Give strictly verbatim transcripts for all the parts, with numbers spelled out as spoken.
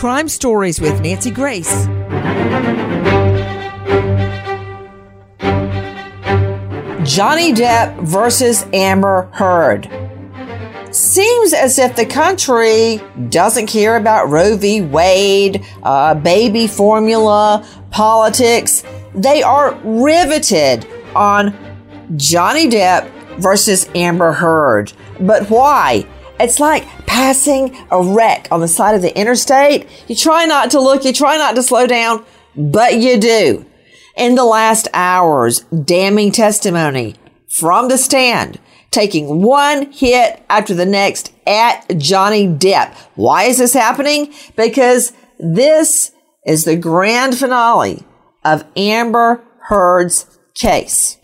Crime Stories with Nancy Grace. Johnny Depp versus Amber Heard. Seems as if the country doesn't care about Roe v. Wade, uh, baby formula, politics. They are riveted on Johnny Depp versus Amber Heard. But why? It's like passing a wreck on the side of the interstate. You try not to look, you try not to slow down, but you do. In the last hours, damning testimony from the stand, taking one hit after the next at Johnny Depp. Why is this happening? Because this is the grand finale of Amber Heard's case.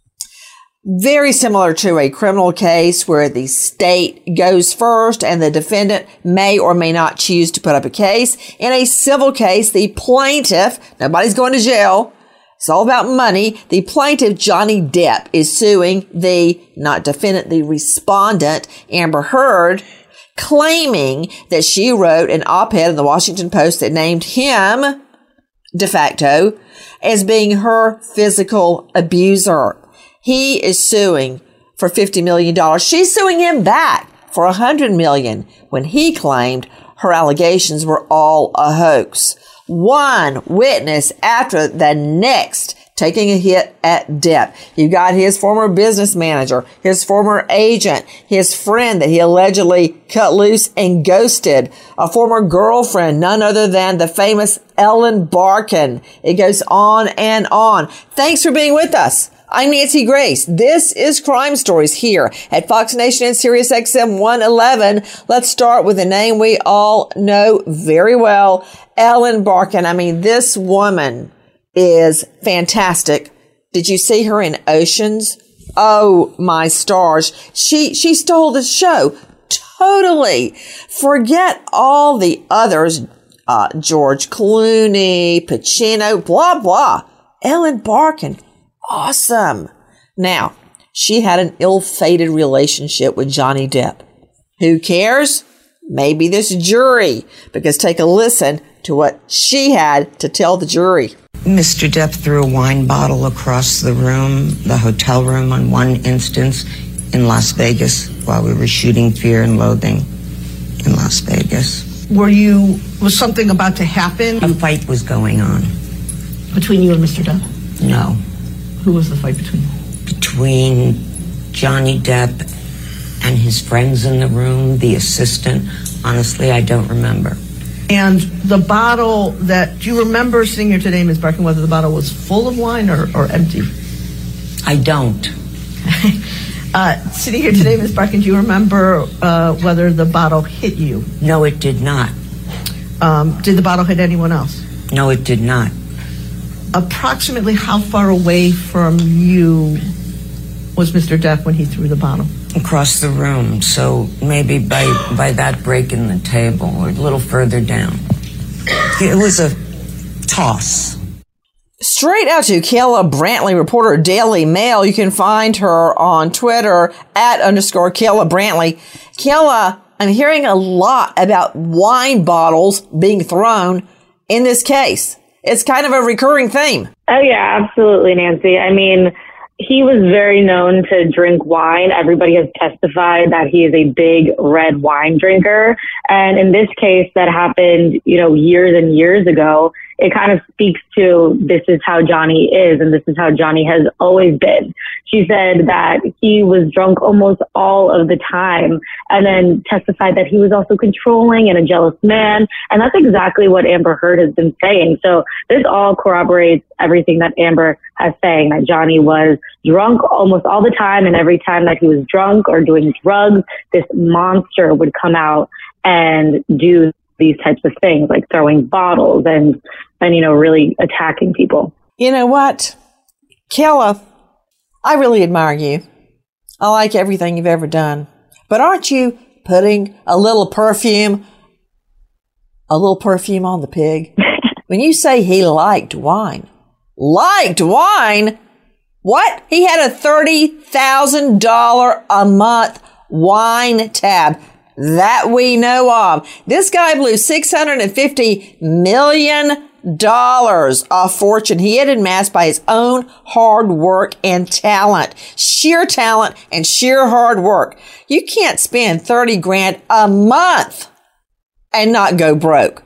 Very similar to a criminal case where the state goes first and the defendant may or may not choose to put up a case. In a civil case, the plaintiff, nobody's going to jail, it's all about money. The plaintiff, Johnny Depp, is suing the, not defendant, the respondent, Amber Heard, claiming that she wrote an op-ed in the Washington Post that named him, de facto, as being her physical abuser. He is suing for fifty million dollars. She's suing him back for one hundred million dollars when he claimed her allegations were all a hoax. One witness after the next taking a hit at Depp. You've got his former business manager, his former agent, his friend that he allegedly cut loose and ghosted, a former girlfriend, none other than the famous Ellen Barkin. It goes on and on. Thanks for being with us. I'm Nancy Grace. This is Crime Stories here at Fox Nation and Sirius X M one eleven. Let's start with a name we all know very well, Ellen Barkin. I mean, this woman is fantastic. Did you see her in Oceans? Oh, my stars. She, she stole the show. Totally. Forget all the others. Uh, George Clooney, Pacino, blah, blah. Ellen Barkin. Awesome. Now, she had an ill-fated relationship with Johnny Depp. Who cares? Maybe this jury, because take a listen to what she had to tell the jury. Mister Depp threw a wine bottle across the room, the hotel room on one instance in Las Vegas while we were shooting Fear and Loathing in Las Vegas. Were you, was something about to happen? A fight was going on. Between you and Mister Depp? No. Who was the fight between? Between Johnny Depp and his friends in the room, the assistant. Honestly, I don't remember. And the bottle that, do you remember sitting here today, Miz Barkin, whether the bottle was full of wine or, or empty? I don't. uh, sitting here today, Miz Barkin, do you remember uh, whether the bottle hit you? No, it did not. Um, did the bottle hit anyone else? No, it did not. Approximately how far away from you was Mister Depp when he threw the bottle? Across the room, so maybe by, by that break in the table or a little further down. It was a toss. Straight out to Kayla Brantley, reporter Daily Mail. You can find her on Twitter at underscore Kayla Brantley. Kayla, I'm hearing a lot about wine bottles being thrown in this case. It's kind of a recurring theme. Oh, yeah, absolutely, Nancy. I mean, he was very known to drink wine. Everybody has testified that he is a big red wine drinker. And in this case, that happened, you know, years and years ago. It kind of speaks to this is how Johnny is and this is how Johnny has always been. She said that he was drunk almost all of the time and then testified that he was also controlling and a jealous man. And that's exactly what Amber Heard has been saying. So this all corroborates everything that Amber has saying, that Johnny was drunk almost all the time. And every time that he was drunk or doing drugs, this monster would come out and do these types of things, like throwing bottles and, and, you know, really attacking people. You know what? Kayla, I really admire you. I like everything you've ever done. But aren't you putting a little perfume, a little perfume on the pig? When you say he liked wine, liked wine? What? He had a thirty thousand dollars a month wine tab. that we know of. This guy blew six hundred fifty million dollars of fortune he had amassed by his own hard work and talent. Sheer talent and sheer hard work. You can't spend thirty grand a month and not go broke.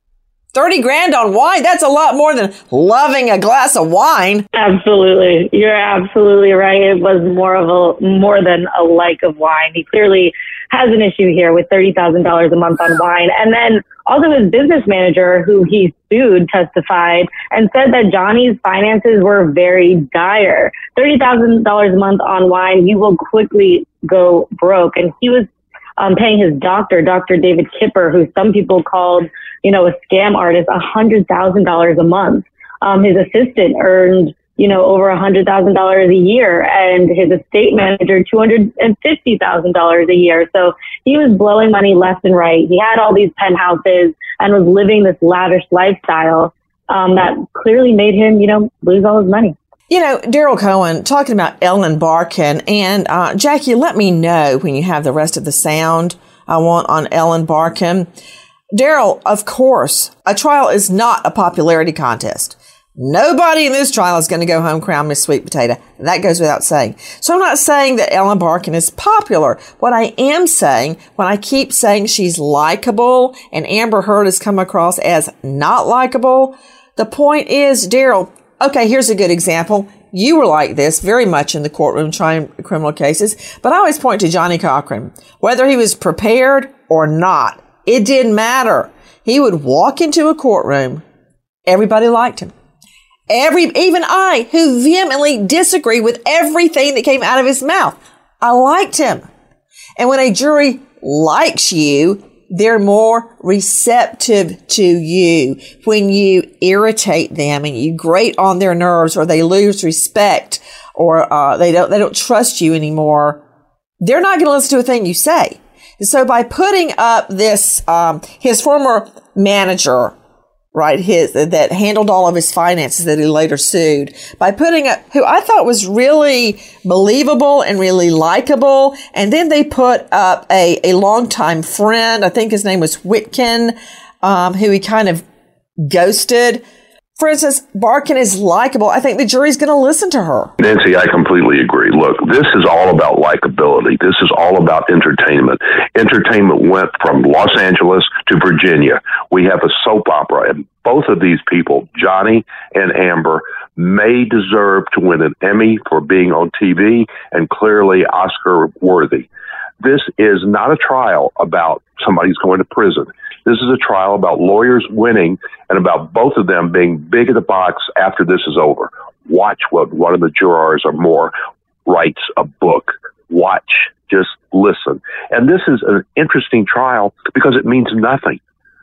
thirty grand on wine, that's a lot more than loving a glass of wine. Absolutely. You're absolutely right. It was more of a, more than a like of wine. He clearly has an issue here with thirty thousand dollars a month on wine. And then also his business manager, who he sued, testified and said that Johnny's finances were very dire. thirty thousand dollars a month on wine, you will quickly go broke. And he was um, paying his doctor, Doctor David Kipper, who some people called, you know, a scam artist, one hundred thousand dollars a month. Um, his assistant earned, you know, over one hundred thousand dollars a year, and his estate manager two hundred fifty thousand dollars a year. So he was blowing money left and right. He had all these penthouses and was living this lavish lifestyle um, that clearly made him, you know, lose all his money. You know, Daryl Cohen, talking about Ellen Barkin, and uh, Jackie, let me know when you have the rest of the sound I want on Ellen Barkin. Daryl, of course, a trial is not a popularity contest. Nobody in this trial is going to go home crown Miss Sweet Potato. That goes without saying. So I'm not saying that Ellen Barkin is popular. What I am saying, when I keep saying she's likable and Amber Heard has come across as not likable, the point is, Daryl, okay, here's a good example. You were like this very much in the courtroom trying criminal cases, but I always point to Johnny Cochran. Whether he was prepared or not, it didn't matter. He would walk into a courtroom. Everybody liked him. Every, even I, who vehemently disagree with everything that came out of his mouth, I liked him. And when a jury likes you, they're more receptive to you. When you irritate them and you grate on their nerves, or they lose respect, or uh, they don't they don't trust you anymore, they're not going to listen to a thing you say. So by putting up this, um, his former manager, right, his, that handled all of his finances that he later sued, by putting up, who I thought was really believable and really likable, and then they put up a, a longtime friend, I think his name was Whitkin, um, who he kind of ghosted. For instance, Barkin is likable. I think the jury's going to listen to her. Nancy, I completely agree. Look, this is all about likability. This is all about entertainment. Entertainment went from Los Angeles to Virginia. We have a soap opera, and both of these people, Johnny and Amber, may deserve to win an Emmy for being on T V, and clearly Oscar worthy. This is not a trial about somebody's going to prison. This is a trial about lawyers winning and about both of them being big at the box after this is over. Watch what one of the jurors or more writes a book. Watch, just listen. And this is an interesting trial because it means nothing.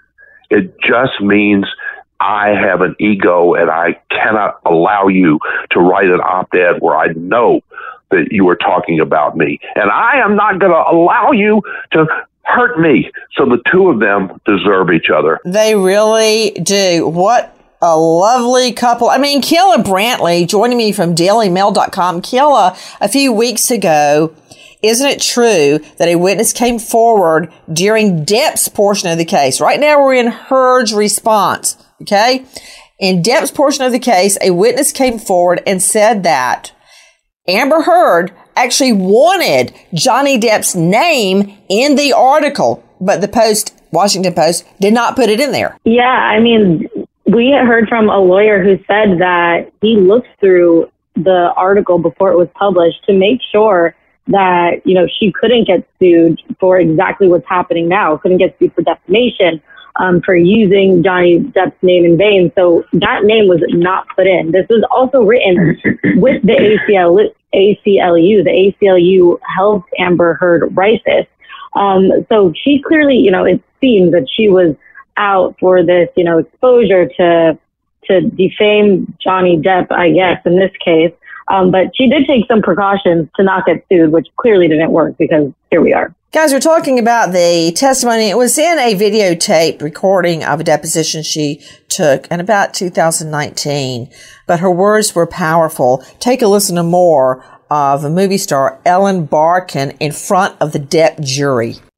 It just means I have an ego and I cannot allow you to write an op-ed where I know that you are talking about me. And I am not going to allow you to hurt me. So the two of them deserve each other. They really do. What a lovely couple. I mean, Kayla Brantley joining me from Daily Mail dot com. Kayla, a few weeks ago, isn't it true that a witness came forward during Depp's portion of the case? Right now we're in Heard's response, okay? In Depp's portion of the case, a witness came forward and said that Amber Heard actually wanted Johnny Depp's name in the article, but the Post, Washington Post, did not put it in there. Yeah, I mean, we heard from a lawyer who said that he looked through the article before it was published to make sure that, you know, she couldn't get sued for exactly what's happening now, couldn't get sued for defamation, um, for using Johnny Depp's name in vain. So that name was not put in. This was also written with the A C L U. A C L U. The A C L U helped Amber Heard write this. Um, so she clearly, you know, it seems that she was out for this, you know, exposure to to defame Johnny Depp, I guess, in this case. Um, but she did take some precautions to not get sued, which clearly didn't work because here we are. Guys, we're talking about the testimony. It was in a videotape recording of a deposition she took in about two thousand nineteen, but her words were powerful. Take a listen to more of a movie star Ellen Barkin in front of the Depp jury.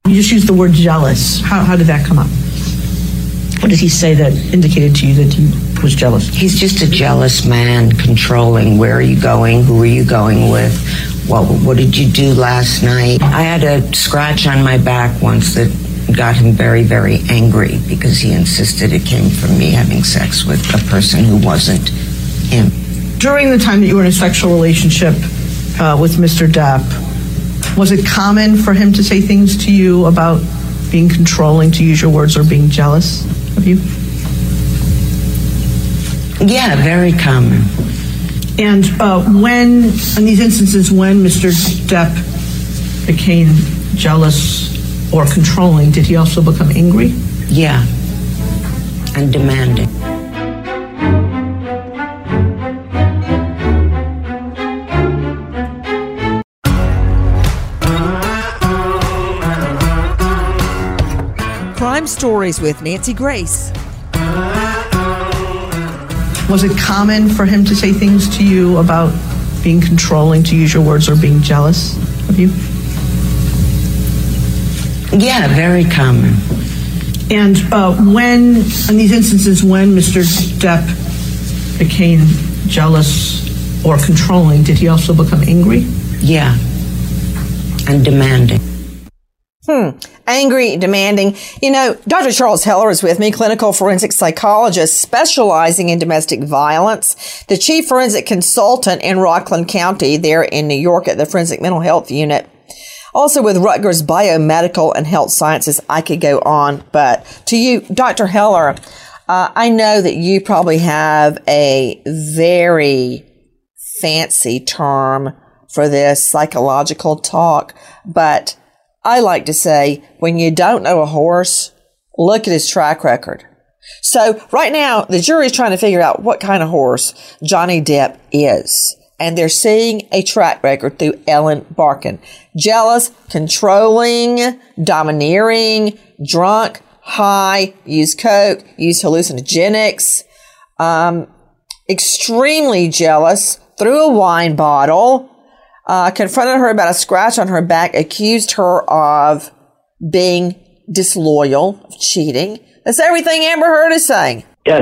You just used the word jealous. How, how did that come up? What did he say that indicated to you that he was jealous? He's just a jealous man, controlling. Where are you going? Who are you going with? What, what did you do last night? I had a scratch on my back once that got him very, very angry because he insisted it came from me having sex with a person who wasn't him. During the time that you were in a sexual relationship uh, with Mister Depp, was it common for him to say things to you about being controlling, to use your words, or being jealous of you? Yeah, very common. And uh, when, in these instances, when Mister Depp became jealous or controlling, did he also become angry? Yeah, and demanding. Crime Stories with Nancy Grace. Was it common for him to say things to you about being controlling, to use your words, or being jealous of you? Yeah, very common. And uh, when, in these instances, when Mister Depp became jealous or controlling, did he also become angry? Yeah, and demanding. Hmm. Angry, demanding. You know, Doctor Charles Heller is with me, clinical forensic psychologist specializing in domestic violence, the chief forensic consultant in Rockland County there in New York at the Forensic Mental Health Unit. Also with Rutgers Biomedical and Health Sciences. I could go on, but to you, Doctor Heller, uh, I know that you probably have a very fancy term for this psychological talk, but I like to say, when you don't know a horse, look at his track record. So right now, the jury is trying to figure out what kind of horse Johnny Depp is. And they're seeing a track record through Ellen Barkin. Jealous, controlling, domineering, drunk, high, used coke, used hallucinogenics, um, extremely jealous, threw a wine bottle, uh, confronted her about a scratch on her back, accused her of being disloyal, of cheating. That's everything Amber Heard is saying. Yes,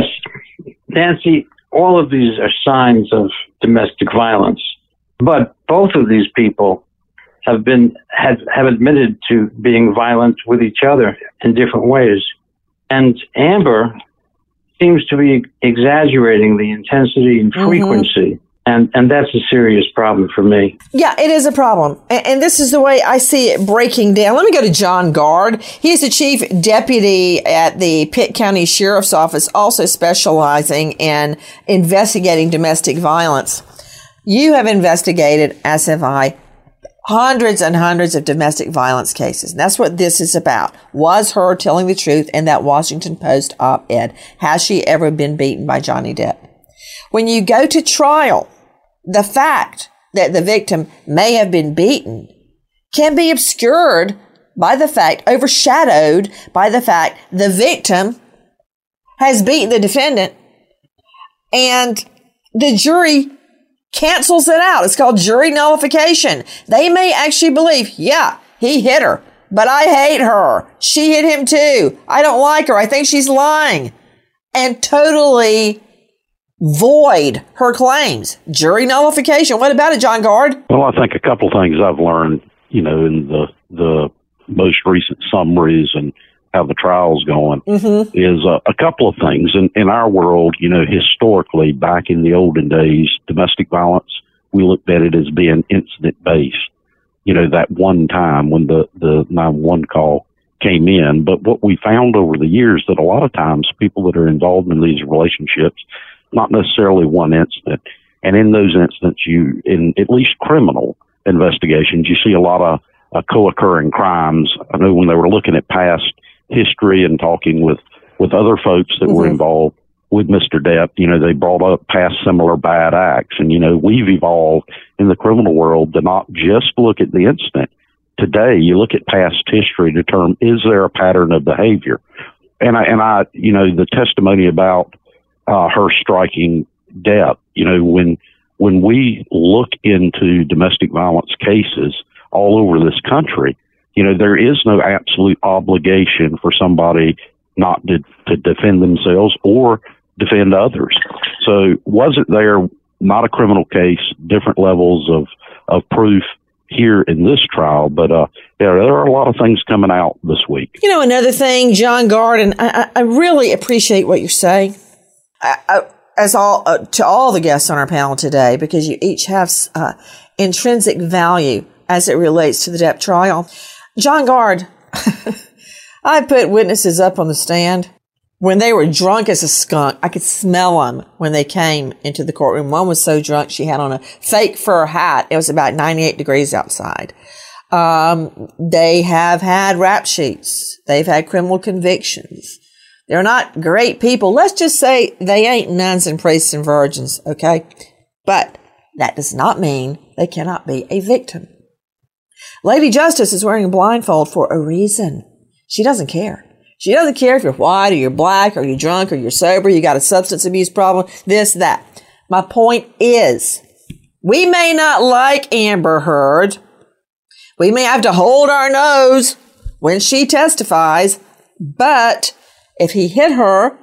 Nancy, all of these are signs of domestic violence. But both of these people have been have, have admitted to being violent with each other in different ways. And Amber seems to be exaggerating the intensity and frequency. Mm-hmm. And and that's a serious problem for me. Yeah, it is a problem. And, and this is the way I see it breaking down. Let me go to John Gard. He's the chief deputy at the Pitt County Sheriff's Office, also specializing in investigating domestic violence. You have investigated, as have I, hundreds and hundreds of domestic violence cases. And that's what this is about. Was her telling the truth in that Washington Post op-ed? Has she ever been beaten by Johnny Depp? When you go to trial, the fact that the victim may have been beaten can be obscured by the fact, overshadowed by the fact the victim has beaten the defendant, and the jury cancels it out. It's called jury nullification. They may actually believe, yeah, he hit her, but I hate her. She hit him too. I don't like her. I think she's lying. And totally void her claims. Jury nullification. What about it, John Gard? Well, I think a couple things I've learned, you know, in the the most recent summaries and how the trial's going mm-hmm. is uh, a couple of things. In, in our world, you know, historically, back in the olden days, domestic violence, we looked at it as being incident-based. You know, that one time when the, the nine one one call came in. But what we found over the years that a lot of times people that are involved in these relationships, not necessarily one incident, and in those incidents, you, in at least criminal investigations, you see a lot of uh, co-occurring crimes. I know when they were looking at past history and talking with, with other folks that mm-hmm. were involved with Mister Depp, you know, they brought up past similar bad acts. And, you know, we've evolved in the criminal world to not just look at the incident. Today, you look at past history to determine, is there a pattern of behavior? And I, and I, you know, the testimony about uh, her striking Depp, you know, when, when we look into domestic violence cases all over this country, you know, there is no absolute obligation for somebody not to, to defend themselves or defend others. So wasn't there not a criminal case, different levels of, of proof here in this trial, but uh, yeah, there are a lot of things coming out this week. You know, another thing, John Gard, and I, I really appreciate what you're saying, I, I, as all uh, to all the guests on our panel today, because you each have uh, intrinsic value as it relates to the Depp trial. John Gard, I put witnesses up on the stand. When they were drunk as a skunk, I could smell them when they came into the courtroom. One was so drunk she had on a fake fur hat. It was about ninety-eight degrees outside. Um, they have had rap sheets. They've had criminal convictions. They're not great people. Let's just say they ain't nuns and priests and virgins, okay? But that does not mean they cannot be a victim. Lady Justice is wearing a blindfold for a reason. She doesn't care. She doesn't care if you're white or you're black or you're drunk or you're sober, you got a substance abuse problem, this, that. My point is, we may not like Amber Heard. We may have to hold our nose when she testifies, but if he hit her,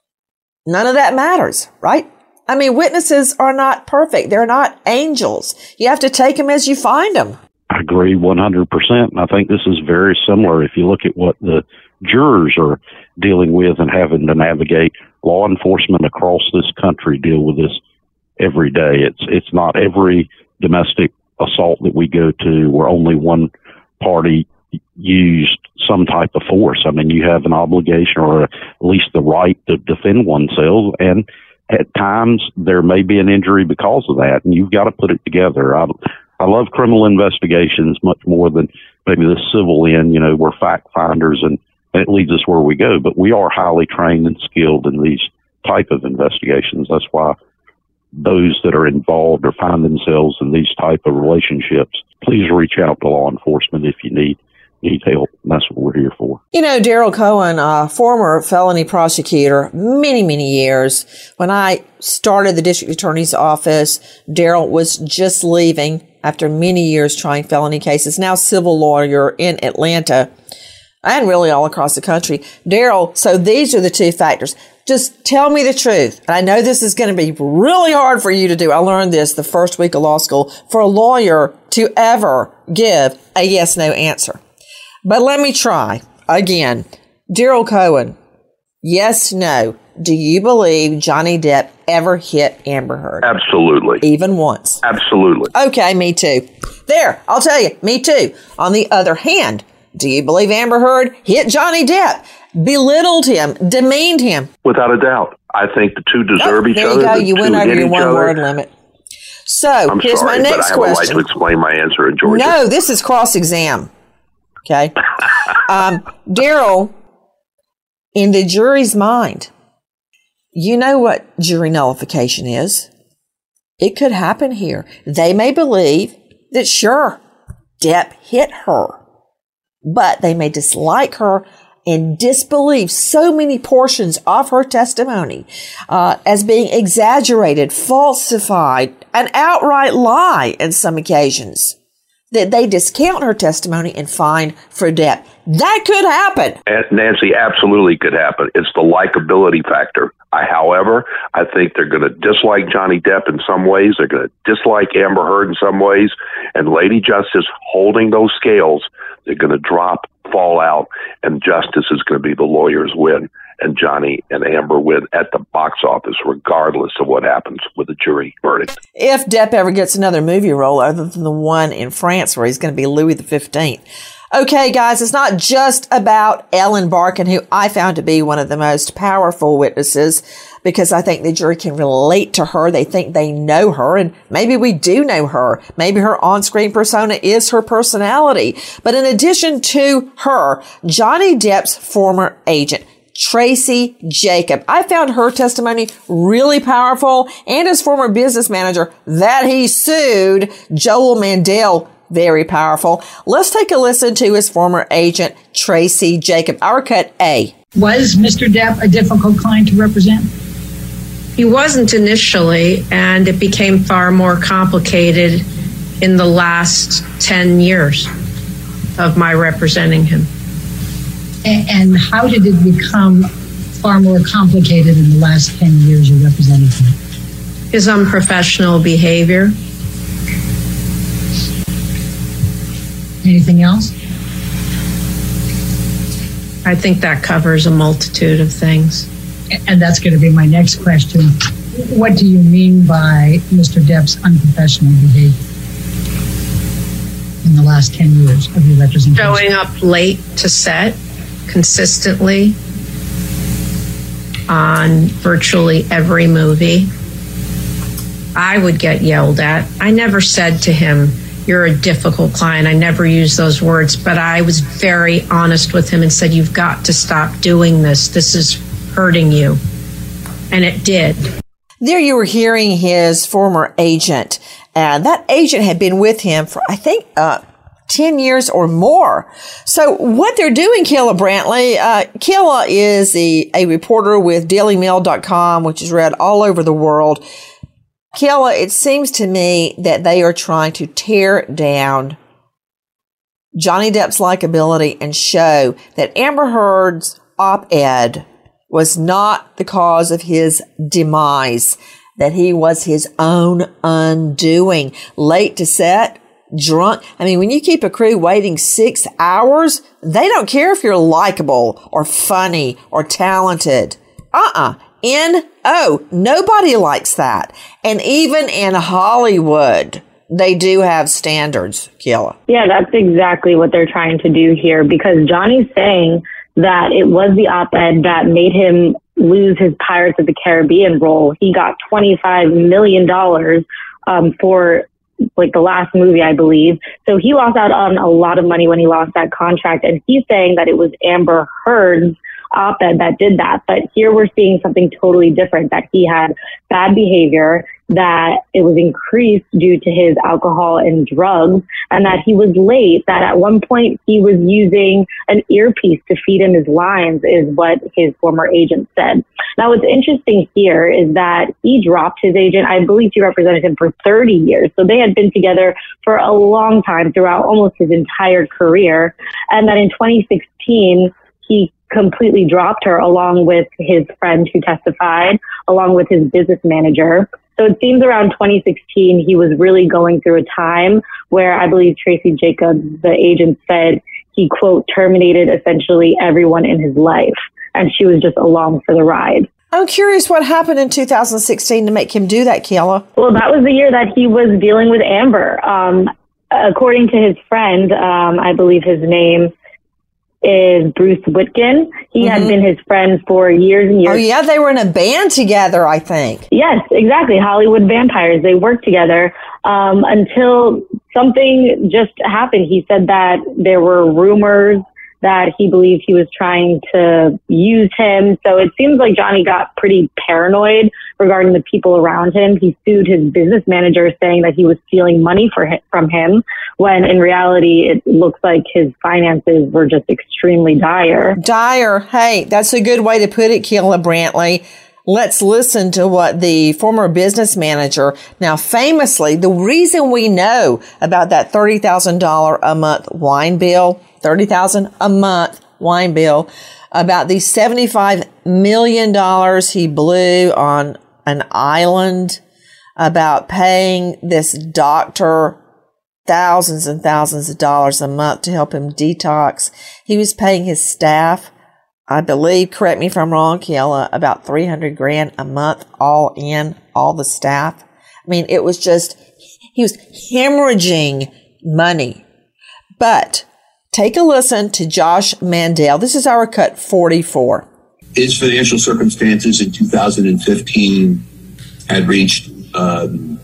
none of that matters, right? I mean, witnesses are not perfect. They're not angels. You have to take them as you find them. I agree one hundred percent. And I think this is very similar. If you look at what the jurors are dealing with and having to navigate, law enforcement across this country deal with this every day. It's it's not every domestic assault that we go to where only one party used some type of force. I mean, you have an obligation or at least the right to defend oneself, and at times there may be an injury because of that, and you've got to put it together. I, I love criminal investigations much more than maybe the civil end. You know, we're fact finders and it leads us where we go, but we are highly trained and skilled in these type of investigations. That's why those that are involved or find themselves in these type of relationships, please reach out to law enforcement if you need need help. That's what we're here for. You know, Daryl Cohen, a former felony prosecutor, many, many years. When I started the district attorney's office, Daryl was just leaving after many years trying felony cases, now civil lawyer in Atlanta and really all across the country. Daryl, so these are the two factors. Just tell me the truth. And I know this is going to be really hard for you to do. I learned this the first week of law school, for a lawyer to ever give a yes-no answer. But let me try again. Daryl Cohen, yes, no. Do you believe Johnny Depp ever hit Amber Heard? Absolutely. Even once? Absolutely. Okay, me too. There, I'll tell you, me too. On the other hand, do you believe Amber Heard hit Johnny Depp, belittled him, demeaned him? Without a doubt. I think the two deserve oh, each there other. There you go. You went over your one-word other. limit. So, I'm here's sorry, my next but I have question. a right to explain my answer in Georgia. No, this is cross-exam. Okay. um, Daryl, in the jury's mind, you know what jury nullification is. It could happen here. They may believe that, sure, Depp hit her, but they may dislike her and disbelieve so many portions of her testimony uh, as being exaggerated, falsified, an outright lie in some occasions, that they discount her testimony and find for Depp. That could happen. Nancy, absolutely could happen. It's the likability factor. I, however, I think they're going to dislike Johnny Depp in some ways. They're going to dislike Amber Heard in some ways. And Lady Justice holding those scales, they're going to drop, fall out, and justice is going to be the lawyer's win. And Johnny and Amber win at the box office, regardless of what happens with the jury verdict. If Depp ever gets another movie role other than the one in France where he's going to be Louis the fifteenth. Okay, guys, it's not just about Ellen Barkin, who I found to be one of the most powerful witnesses, because I think the jury can relate to her. They think they know her, and maybe we do know her. Maybe her on-screen persona is her personality. But in addition to her, Johnny Depp's former agent, Tracy Jacob. I found her testimony really powerful, and his former business manager that he sued, Joel Mandel, very powerful. Let's take a listen to his former agent, Tracy Jacob. Our cut A. Was Mister Depp a difficult client to represent? He wasn't initially, and it became far more complicated in the last ten years. of my representing him. And, and how did it become far more complicated in the last ten years you represented him? His unprofessional behavior. Anything else? I think that covers a multitude of things. And that's going to be my next question. What do you mean by Mister Depp's unprofessional behavior in the last ten years of your representation? Showing up late to set consistently on virtually every movie. I would get yelled at. I never said to him, "You're a difficult client." I never used those words, but I was very honest with him and said, "You've got to stop doing this. This is hurting you." And it did. There you were hearing his former agent, and that agent had been with him for, I think, uh, ten years or more. So what they're doing, Kayla Brantley, uh, Kayla is the, a reporter with Daily Mail dot com, which is read all over the world. Kayla, it seems to me that they are trying to tear down Johnny Depp's likability and show that Amber Heard's op-ed was not the cause of his demise, that he was his own undoing. Late to set, drunk. I mean, when you keep a crew waiting six hours, they don't care if you're likable or funny or talented. Uh-uh. N O. Nobody likes that. And even in Hollywood, they do have standards, Kayla. Yeah, that's exactly what they're trying to do here, because Johnny's saying that it was the op-ed that made him lose his Pirates of the Caribbean role. He got twenty-five million dollars um, for like the last movie, I believe. So he lost out on a lot of money when he lost that contract. And he's saying that it was Amber Heard's op-ed that did that. But here we're seeing something totally different, that he had bad behavior, that it was increased due to his alcohol and drugs, and that he was late, that at one point he was using an earpiece to feed him his lines, is what his former agent said. Now, what's interesting here is that he dropped his agent. I believe he represented him for thirty years. So they had been together for a long time, throughout almost his entire career. And that in twenty sixteen, he completely dropped her, along with his friend who testified, along with his business manager. So it seems around twenty sixteen, he was really going through a time where I believe Tracy Jacobs, the agent, said he, quote, terminated essentially everyone in his life. And she was just along for the ride. I'm curious what happened in two thousand sixteen to make him do that, Kayla. Well, that was the year that he was dealing with Amber. Um, according to his friend, um, I believe his name is Bruce Witkin. He mm-hmm. had been his friend for years and years. Oh, yeah, they were in a band together, I think. Yes, exactly. Hollywood Vampires. They worked together um, until something just happened. He said that there were rumors that he believed he was trying to use him. So it seems like Johnny got pretty paranoid regarding the people around him. He sued his business manager, saying that he was stealing money for him, from him, when in reality, it looks like his finances were just extremely dire. Dire. Hey, that's a good way to put it, Kayla Brantley. Let's listen to what the former business manager, now famously, the reason we know about that thirty thousand dollars a month wine bill, thirty thousand dollars a month wine bill, about the seventy-five million dollars he blew on an island, about paying this doctor thousands and thousands of dollars a month to help him detox. He was paying his staff, I believe, correct me if I'm wrong, Kayla, about three hundred grand a month, all in, all the staff. I mean, it was just, he was hemorrhaging money. But take a listen to Josh Mandel. This is our cut forty-four. His financial circumstances in two thousand fifteen had reached um,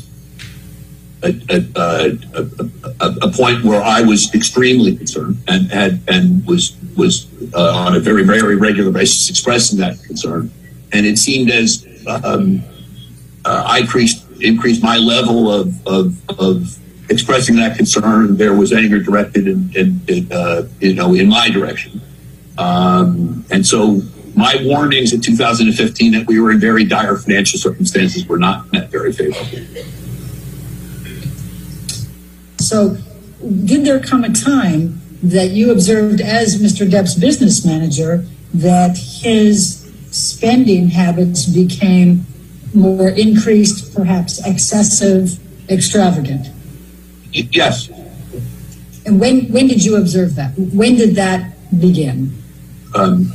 a, a, a, a, a point where I was extremely concerned, and had and was was uh, on a very very regular basis expressing that concern. And it seemed as um, uh, I increased increased my level of of, of expressing that concern, there was anger directed in, in, in uh, you know in my direction. Um, and so my warnings in two thousand fifteen that we were in very dire financial circumstances were not met very favorably. So did there come a time that you observed as Mister Depp's business manager that his spending habits became more increased, perhaps excessive, extravagant. Yes. And when when did you observe that? When did that begin? Um,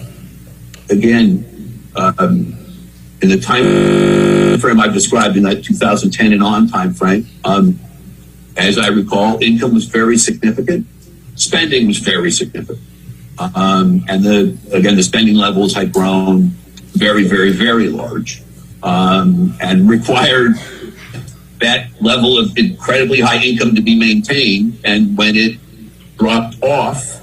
again, um, in the time frame I've described, in that two thousand ten and on time frame, um, as I recall, income was very significant, spending was very significant, um, and the again the spending levels had grown very, very, very large, um, and required that level of incredibly high income to be maintained. And when it dropped off,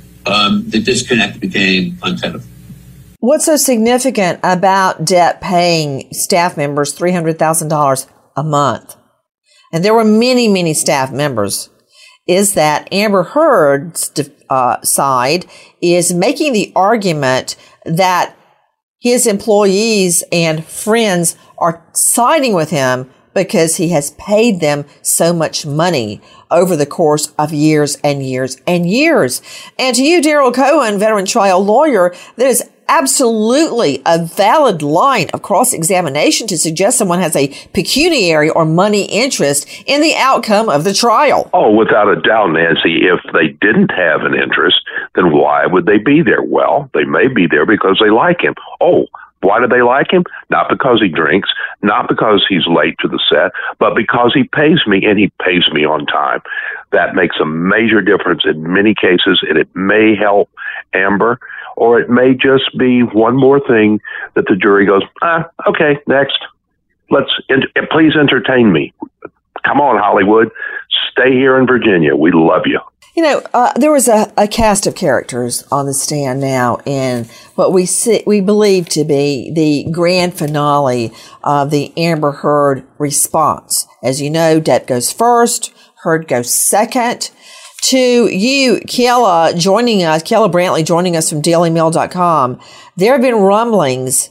um, the disconnect became untenable. What's so significant about Depp paying staff members three hundred thousand dollars a month? And there were many, many staff members, is that Amber Heard's uh, side is making the argument that his employees and friends are siding with him because he has paid them so much money over the course of years and years and years. And to you, Daryl Cohen, veteran trial lawyer, that is absolutely a valid line of cross-examination to suggest someone has a pecuniary or money interest in the outcome of the trial. Oh, without a doubt, Nancy. If they didn't have an interest, then why would they be there? Well, they may be there because they like him. Oh, why do they like him? Not because he drinks, not because he's late to the set, but because he pays me, and he pays me on time. That makes a major difference in many cases, and it may help Amber, or it may just be one more thing that the jury goes, ah, okay, next. Let's, ent- please entertain me. Come on, Hollywood. Stay here in Virginia. We love you. You know, uh, there was a, a cast of characters on the stand now in what we see, we believe to be the grand finale of the Amber Heard response. As you know, Depp goes first, Heard goes second. To you, Kayla, joining us, Kayla Brantley joining us from Daily Mail dot com, there have been rumblings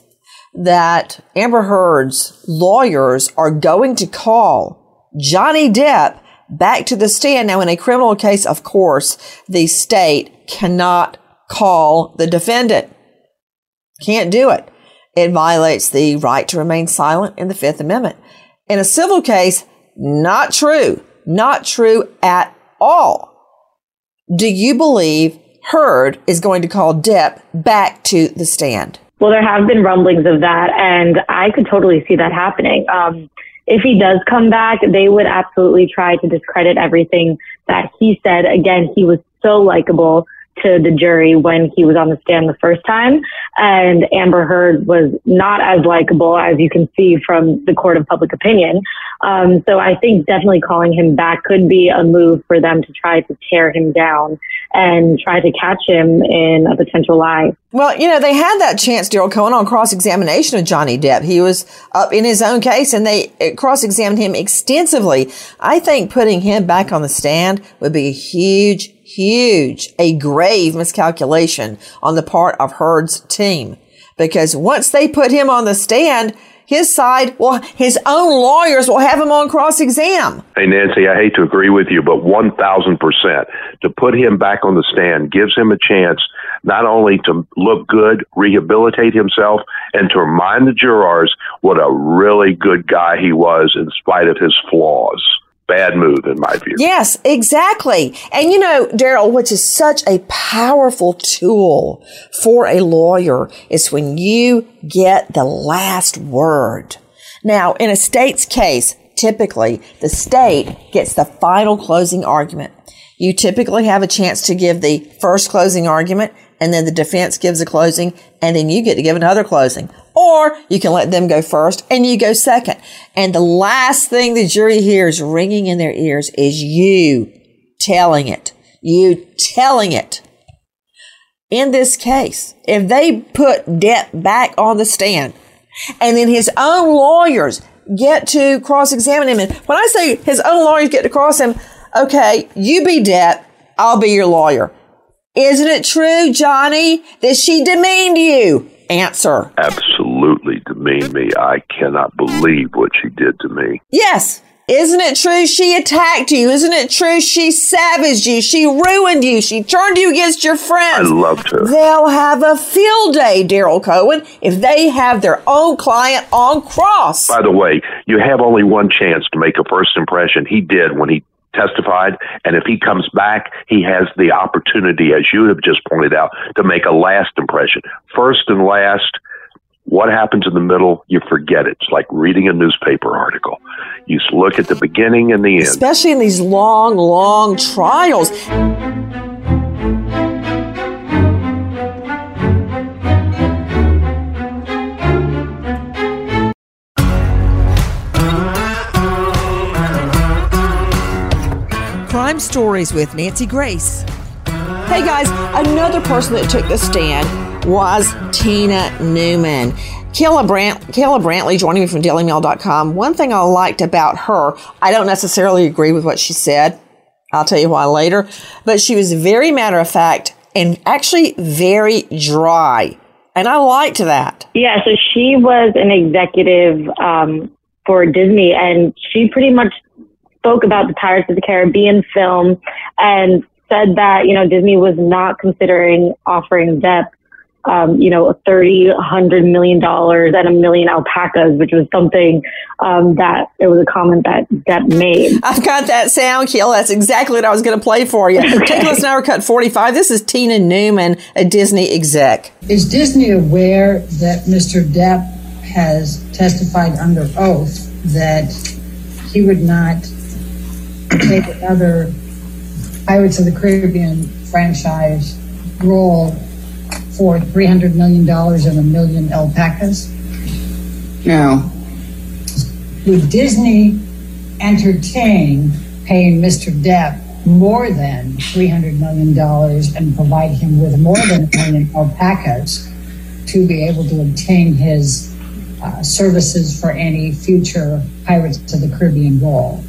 that Amber Heard's lawyers are going to call Johnny Depp back to the stand. Now, in a criminal case, of course, the state cannot call the defendant. Can't do it. It violates the right to remain silent in the Fifth Amendment. In a civil case, not true. Not true at all. Do you believe Heard is going to call Depp back to the stand? Well, there have been rumblings of that, and I could totally see that happening. Um, if he does come back, they would absolutely try to discredit everything that he said. Again, he was so likable to the jury when he was on the stand the first time, and Amber Heard was not as likable, as you can see from the court of public opinion. Um, so I think definitely calling him back could be a move for them to try to tear him down and try to catch him in a potential lie. Well, you know, they had that chance, Daryl Cohen, on cross-examination of Johnny Depp. He was up in his own case, and they cross-examined him extensively. I think putting him back on the stand would be a huge, huge, a grave miscalculation on the part of Heard's team. Because once they put him on the stand, his side, well, his own lawyers will have him on cross-exam. Hey, Nancy, I hate to agree with you, but one thousand percent. To put him back on the stand gives him a chance not only to look good, rehabilitate himself, and to remind the jurors what a really good guy he was in spite of his flaws. Bad move, in my view. Yes, exactly. And you know, Daryl, which is such a powerful tool for a lawyer is when you get the last word. Now, in a state's case, typically the state gets the final closing argument. You typically have a chance to give the first closing argument, and then the defense gives a closing, and then you get to give another closing. Or you can let them go first and you go second. And the last thing the jury hears ringing in their ears is you telling it. You telling it. In this case, if they put Depp back on the stand and then his own lawyers get to cross-examine him, and when I say his own lawyers get to cross him, okay, you be Depp, I'll be your lawyer. Isn't it true, Johnny, that she demeaned you? Answer. Absolutely demeaned me. I cannot believe what she did to me. Yes. Isn't it true she attacked you? Isn't it true she savaged you? She ruined you. She turned you against your friends. I loved her. They'll have a field day, Daryl Cohen, if they have their own client on cross. By the way, you have only one chance to make a first impression. He did when he testified, and if he comes back, he has the opportunity, as you have just pointed out, to make a last impression. First and last, what happens in the middle, you forget it. It's like reading a newspaper article. You look at the beginning and the end. Especially in these long, long trials. Crime Stories with Nancy Grace. Hey guys, another person that took the stand was Tina Newman. Kayla, Brant- Kayla Brantley joining me from Daily Mail dot com. One thing I liked about her, I don't necessarily agree with what she said. I'll tell you why later. But she was very matter of fact and actually very dry. And I liked that. Yeah, so she was an executive um, for Disney, and she pretty much spoke about the Pirates of the Caribbean film and said that, you know, Disney was not considering offering Depp, um, you know, thirty, one hundred million dollars and a million alpacas, which was something um, that it was a comment that Depp made. I've got that sound, Kill. That's exactly what I was going to play for you. Okay. Take a listen to our cut forty-five. This is Tina Newman, a Disney exec. Is Disney aware that Mister Depp has testified under oath that he would not take another Pirates of the Caribbean franchise role for three hundred million dollars and a million alpacas? No. Would Disney entertain paying Mister Depp more than three hundred million dollars and provide him with more than a million alpacas to be able to obtain his uh, services for any future Pirates of the Caribbean role?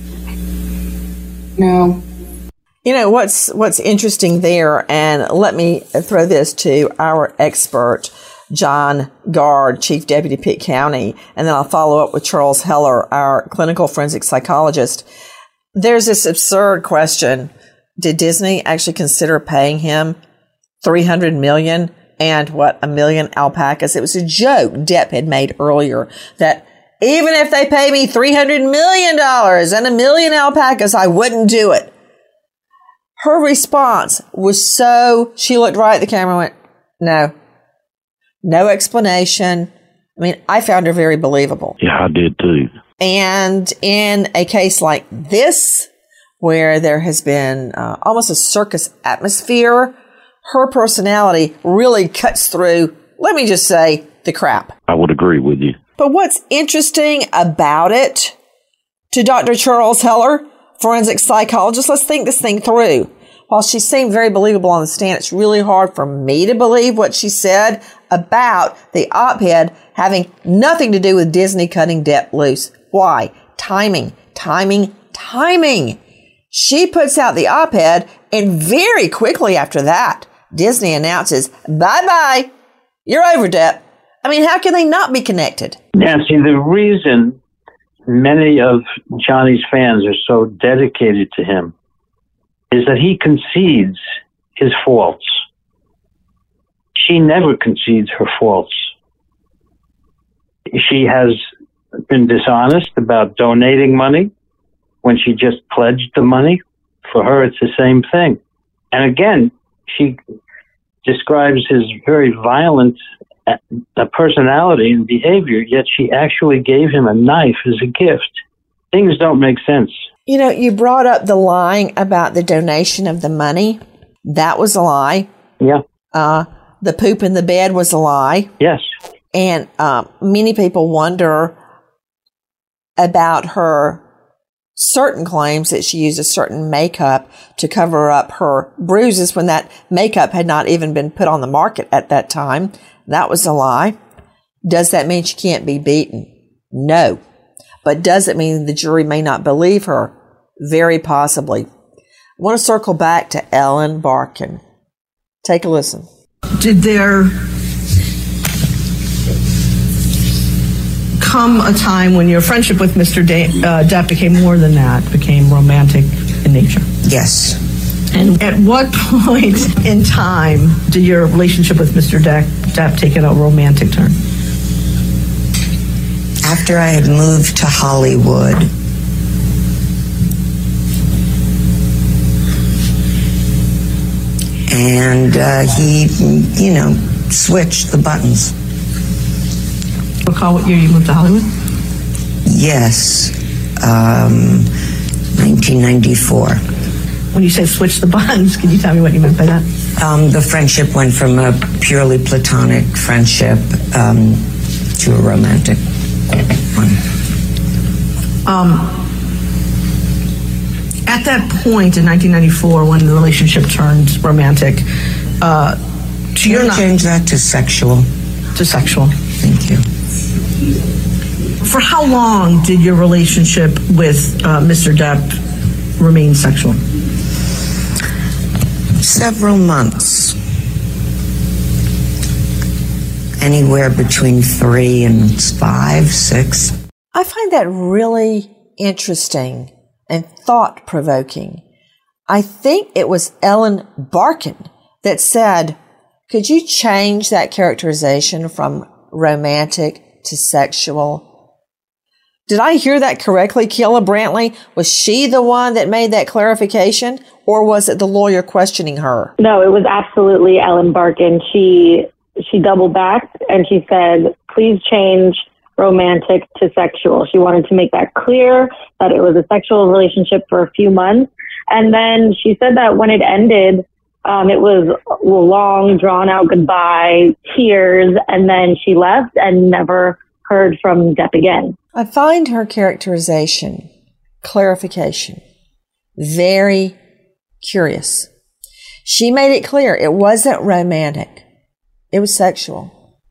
No. You know, what's what's interesting there, and let me throw this to our expert, John Gard, Chief Deputy Pitt County, and then I'll follow up with Charles Heller, our clinical forensic psychologist. There's this absurd question. Did Disney actually consider paying him three hundred million dollars and what, a million alpacas? It was a joke Depp had made earlier that even if they pay me three hundred million dollars and a million alpacas, I wouldn't do it. Her response was so, she looked right at the camera and went, no. No explanation. I mean, I found her very believable. Yeah, I did too. And in a case like this, where there has been uh, almost a circus atmosphere, her personality really cuts through, let me just say, the crap. I would agree with you. But what's interesting about it, to Doctor Charles Heller, forensic psychologist, let's think this thing through. While she seemed very believable on the stand, it's really hard for me to believe what she said about the op-ed having nothing to do with Disney cutting Depp loose. Why? Timing, timing, timing. She puts out the op-ed, and very quickly after that, Disney announces, bye-bye, you're over, Depp. I mean, how can they not be connected? Nancy, the reason many of Johnny's fans are so dedicated to him is that he concedes his faults. She never concedes her faults. She has been dishonest about donating money when she just pledged the money. For her, it's the same thing. And again, she describes his very violent uh, personality and behavior, yet she actually gave him a knife as a gift. Things don't make sense. You know, you brought up the lying about the donation of the money. That was a lie. Yeah. Uh, the poop in the bed was a lie. Yes. And uh, many people wonder about her certain claims that she used a certain makeup to cover up her bruises when that makeup had not even been put on the market at that time. That was a lie. Does that mean she can't be beaten? No. But does it mean the jury may not believe her? Very possibly. I want to circle back to Ellen Barkin. Take a listen. Did their come a time when your friendship with Mister De- uh, Depp became more than that, became romantic in nature? Yes. And at what point in time did your relationship with Mister De- Depp take a romantic turn? After I had moved to Hollywood, and uh, he, you know, switched the buttons. Recall what year you moved to Hollywood? Yes, um, nineteen ninety-four. When you say switch the buttons, can you tell me what you meant by that? Um, the friendship went from a purely platonic friendship um, to a romantic one. Um, at that point in nineteen ninety-four, when the relationship turned romantic, uh, to your Can I change that to sexual? To sexual. Thank you. For how long did your relationship with uh, Mister Depp remain sexual? Several months. Anywhere between three and five, six. I find that really interesting and thought-provoking. I think it was Ellen Barkin that said, could you change that characterization from romantic to sexual? Did I hear that correctly, Keila Brantley? Was she the one that made that clarification, or was it the lawyer questioning her? No, it was absolutely Ellen Barkin. She she doubled back and she said, please change romantic to sexual. She wanted to make that clear that it was a sexual relationship for a few months. And then she said that when it ended, um, it was a long, drawn-out goodbye, tears, and then she left and never heard from Depp again. I find her characterization, clarification, very curious. She made it clear it wasn't romantic. It was sexual.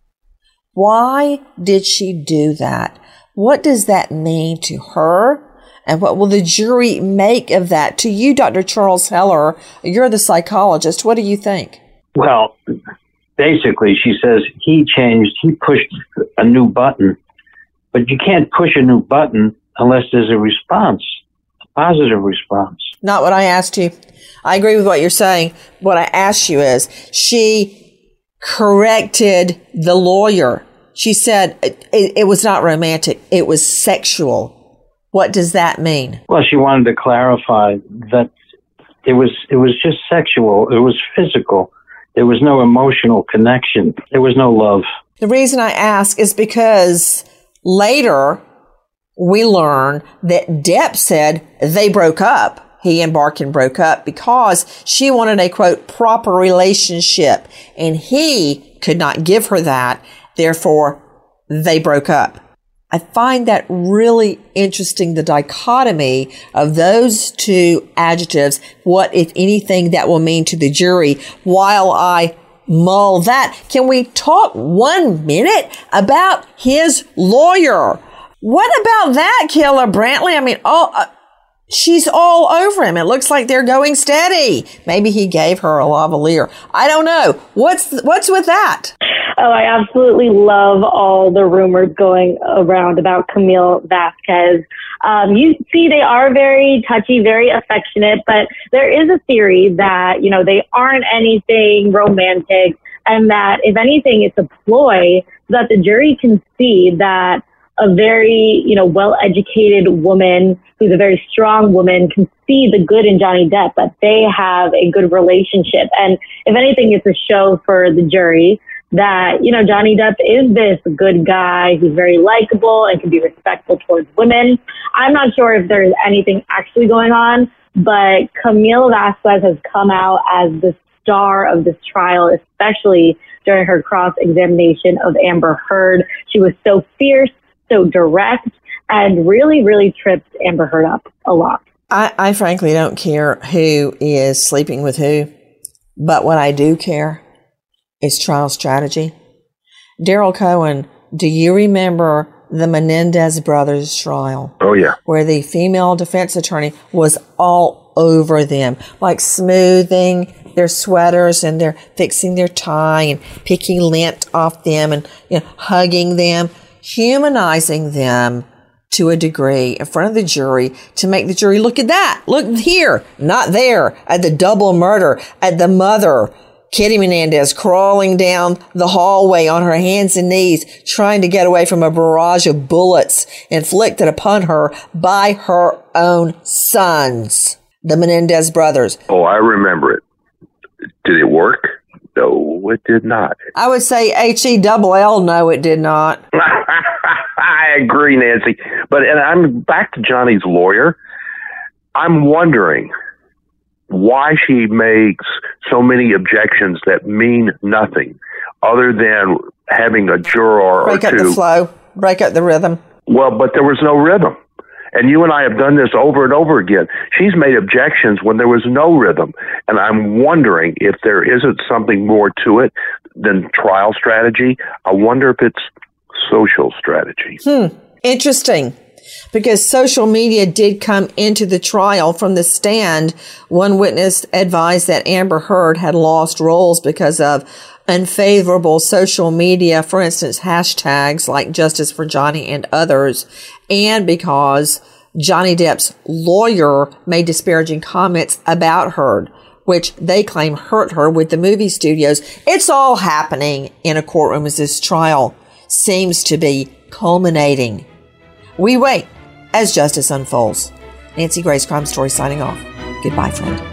Why did she do that? What does that mean to her? And what will the jury make of that? To you, Doctor Charles Heller, you're the psychologist. What do you think? Well, basically, she says he changed, he pushed a new button, but you can't push a new button unless there's a response, a positive response. Not what I asked you. I agree with what you're saying. What I asked you is, she corrected the lawyer. She said it, it, it was not romantic. It was sexual. What does that mean? Well, she wanted to clarify that it was it was just sexual. It was physical. There was no emotional connection. There was no love. The reason I ask is because later we learn that Depp said they broke up. He and Barkin broke up because she wanted a, quote, proper relationship, and he could not give her that. Therefore, they broke up. I find that really interesting, the dichotomy of those two adjectives, what, if anything, that will mean to the jury. While I mull that, can we talk one minute about his lawyer? What about that, Keila Brantley? I mean, oh, uh, she's all over him. It looks like they're going steady. Maybe he gave her a lavalier. I don't know. What's what's with that? Oh, I absolutely love all the rumors going around about Camille Vasquez. Um, you see, they are very touchy, very affectionate, but there is a theory that, you know, they aren't anything romantic, and that if anything, it's a ploy so that the jury can see that a very, you know, well-educated woman who's a very strong woman can see the good in Johnny Depp, that they have a good relationship. And if anything, it's a show for the jury that, you know, Johnny Depp is this good guy who's very likable and can be respectful towards women. I'm not sure if there's anything actually going on, but Camille Vasquez has come out as the star of this trial, especially during her cross-examination of Amber Heard. She was so fierce, so direct, and really, really tripped Amber Heard up a lot. I, I frankly don't care who is sleeping with who, but what I do care is trial strategy. Daryl Cohen, do you remember the Menendez brothers trial? Oh, yeah. Where the female defense attorney was all over them, like smoothing their sweaters, and they're fixing their tie and picking lint off them and, you know, hugging them. humanizing them to a degree in front of the jury to make the jury look at that. Look here, not there, at the double murder, at the mother, Kitty Menendez, crawling down the hallway on her hands and knees, trying to get away from a barrage of bullets inflicted upon her by her own sons, the Menendez brothers. Oh, I remember it. Did it work? No, it did not. I would say H E double L, no, it did not. I agree, Nancy. But, and I'm back to Johnny's lawyer. I'm wondering why she makes so many objections that mean nothing other than having a juror Break or up two. the flow. Break up the rhythm. Well, but there was no rhythm. And you and I have done this over and over again. She's made objections when there was no rhythm. And I'm wondering if there isn't something more to it than trial strategy. I wonder if it's social strategy. Hmm. Interesting. Because social media did come into the trial. From the stand, one witness advised that Amber Heard had lost roles because of unfavorable social media, for instance, hashtags like Justice for Johnny and others, and because Johnny Depp's lawyer made disparaging comments about Heard, which they claim hurt her with the movie studios. It's all happening in a courtroom as this trial seems to be culminating. We wait as justice unfolds. Nancy Grace, Crime Story, signing off. Goodbye, friend.